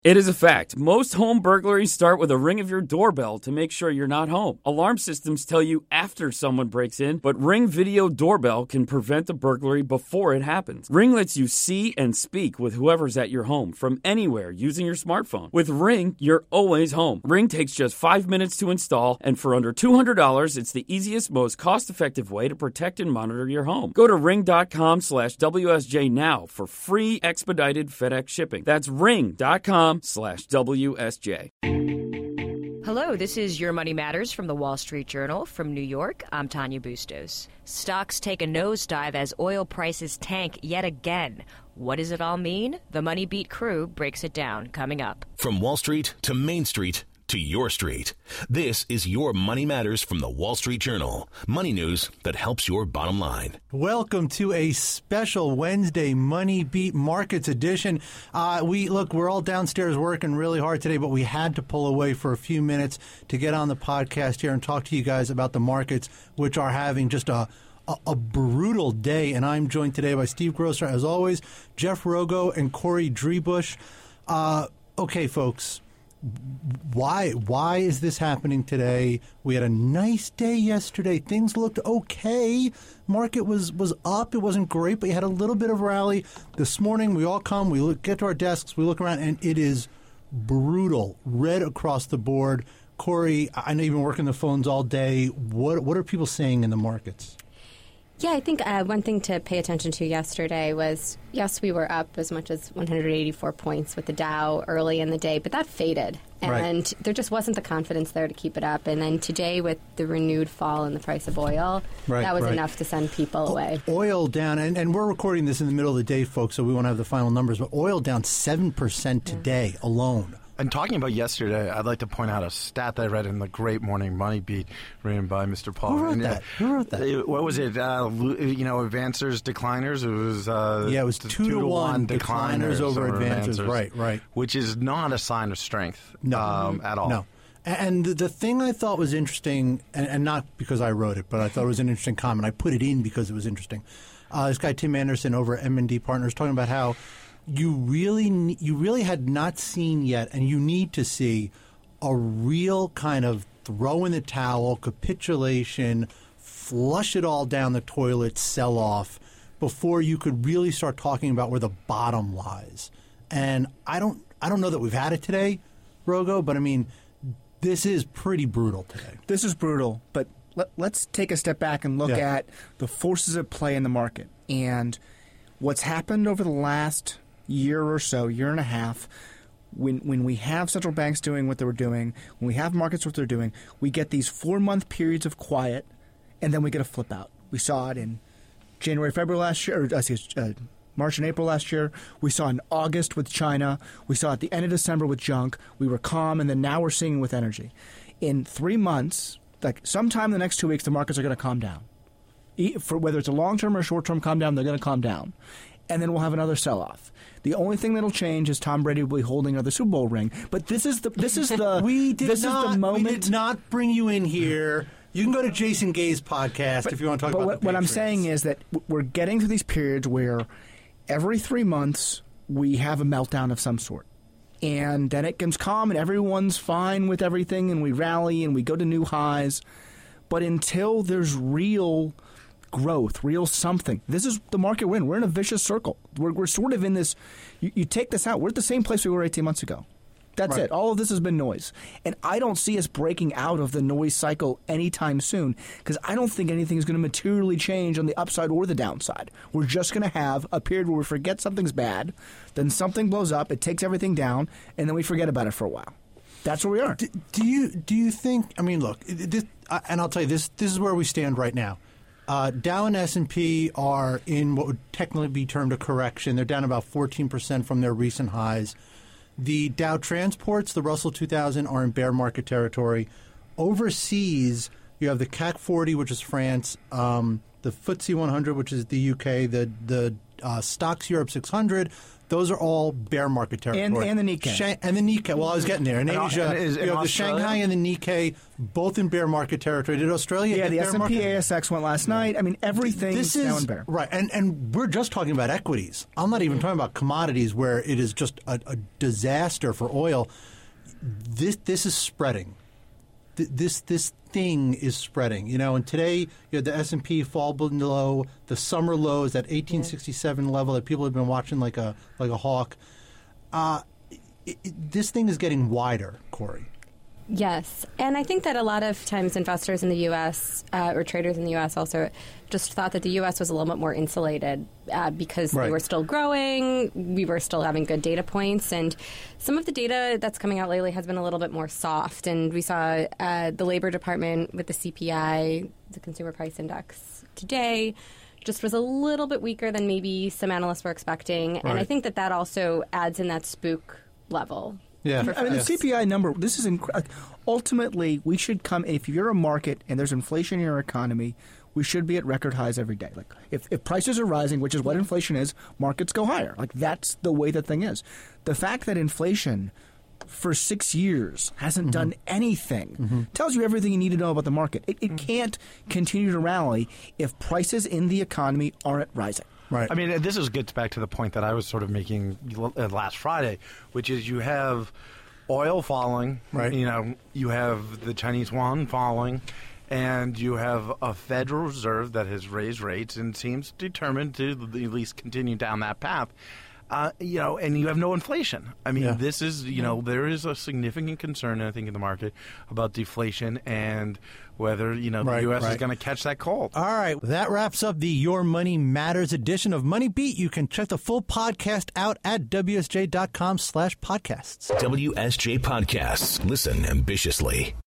It is a fact. Most home burglaries start with a ring of your doorbell to make sure you're not home. Alarm systems tell you after someone breaks in, but Ring Video Doorbell can prevent the burglary before it happens. Ring lets you see and speak with whoever's at your home from anywhere using your smartphone. With Ring, you're always home. Ring takes just 5 minutes to install, and for under $200, it's the easiest, most cost-effective way to protect and monitor your home. Go to ring.com/WSJ now for free expedited FedEx shipping. That's ring.com/WSJ. Hello, this is Your Money Matters from the Wall Street Journal. From New York, I'm Tanya Bustos. Stocks take a nosedive as oil prices tank yet again. What does it all mean? The Money Beat crew breaks it down, coming up. From Wall Street to Main Street to your street. This is Your Money Matters from the Wall Street Journal. Money news that helps your bottom line. Welcome to a special Wednesday Money Beat Markets edition. We're all downstairs working really hard today, but we had to pull away for a few minutes to get on the podcast here and talk to you guys about the markets, which are having just a brutal day. And I'm joined today by Steve Grosser, as always, Jeff Rogo, and Corey Drebush. Okay, folks. Why is this happening today? We had a nice day yesterday. Things looked okay. Market was up. It wasn't great, but you had a little bit of rally. This morning, we all come, get to our desks, we look around, and it is brutal. Red across the board. Corey, I know you've been working the phones all day. What are people saying in the markets? Yeah, I think one thing to pay attention to yesterday was, yes, we were up as much as 184 points with the Dow early in the day, but that faded. And there just wasn't the confidence there to keep it up. And then today with the renewed fall in the price of oil, that was enough to send people away. Oil down, and we're recording this in the middle of the day, folks, so we won't have the final numbers, but oil down 7% today alone. And talking about yesterday, I'd like to point out a stat that I read in the Great Morning Money Beat written by Mr. Paul. Who wrote that? What was it? Advancers, decliners? It was it was 2-to-1 decliners over advancers. Right. Which is not a sign of strength at all. No. And the thing I thought was interesting, and not because I wrote it, but I thought it was an interesting comment. I put it in because it was interesting. This guy, Tim Anderson, over at M&D Partners, talking about how you really had not seen yet, and you need to see a real kind of throw in the towel, capitulation, flush it all down the toilet, sell off before you could really start talking about where the bottom lies. And I don't know that we've had it today, Rogo, but I mean, this is pretty brutal today. This is brutal, but let's take a step back and look at the forces at play in the market and what's happened over the last year or so, year and a half. When we have central banks doing what they were doing, when we have markets what they're doing, we get these 4-month periods of quiet, and then we get a flip out. We saw it in January, February last year, March and April last year. We saw it in August with China. We saw it at the end of December with junk. We were calm, and then now we're seeing it with energy. In 3 months, like sometime in the next 2 weeks, the markets are going to calm down. For whether it's a long-term or a short-term calm down, they're going to calm down. And then we'll have another sell-off. The only thing that'll change is Tom Brady will be holding another Super Bowl ring. But this is the moment. We did not bring you in here. You can go to Jason Gay's podcast if you want to talk about the Patriots. What I'm saying is that we're getting through these periods where every 3 months we have a meltdown of some sort. And then it comes calm and everyone's fine with everything and we rally and we go to new highs. But until there's real growth, real something. This is the market we're in. We're in a vicious circle. We're sort of in this. You take this out. We're at the same place we were 18 months ago. That's it. All of this has been noise. And I don't see us breaking out of the noise cycle anytime soon because I don't think anything is going to materially change on the upside or the downside. We're just going to have a period where we forget something's bad, then something blows up, it takes everything down, and then we forget about it for a while. That's where we are. Do you think, I mean, look, and I'll tell you, this is where we stand right now. Dow and S&P are in what would technically be termed a correction. They're down about 14% from their recent highs. The Dow Transports, the Russell 2000, are in bear market territory. Overseas, you have the CAC 40, which is France, the FTSE 100, which is the UK, the Stocks Europe 600, those are all bear market territory. And the Nikkei. And the Nikkei. Well, I was getting there. In Asia, you have the Australia? Shanghai and the Nikkei, both in bear market territory. Did Australia Yeah, hit the bear S&P market? ASX went last night. I mean, everything is now in bear. Right, and we're just talking about equities. I'm not even talking about commodities where it is just a disaster for oil. This is spreading. This thing is spreading, and today you had the S&P fall below the summer lows, that 1867 level that people have been watching like a hawk. This thing is getting wider, Corey. Yes, and I think that a lot of times investors in the U.S. Or traders in the U.S. also just thought that the U.S. was a little bit more insulated because they were still growing, we were still having good data points, and some of the data that's coming out lately has been a little bit more soft, and we saw the Labor Department with the CPI, the Consumer Price Index, today just was a little bit weaker than maybe some analysts were expecting, and I think that also adds in that spook level. Yeah, I mean, the CPI number, this is ultimately, we should come, if you're a market and there's inflation in your economy, we should be at record highs every day. Like, if prices are rising, which is what inflation is, markets go higher. Like, that's the way the thing is. The fact that inflation for 6 years hasn't done anything tells you everything you need to know about the market. It can't continue to rally if prices in the economy aren't rising. Right. I mean, this gets back to the point that I was sort of making last Friday, which is you have oil falling, right? You have the Chinese yuan falling, and you have a Federal Reserve that has raised rates and seems determined to at least continue down that path. And you have no inflation. I mean, this is, there is a significant concern, I think, in the market about deflation and whether, the U.S. is going to catch that cold. All right. That wraps up the Your Money Matters edition of Money Beat. You can check the full podcast out at WSJ.com/podcasts. WSJ Podcasts. Listen ambitiously.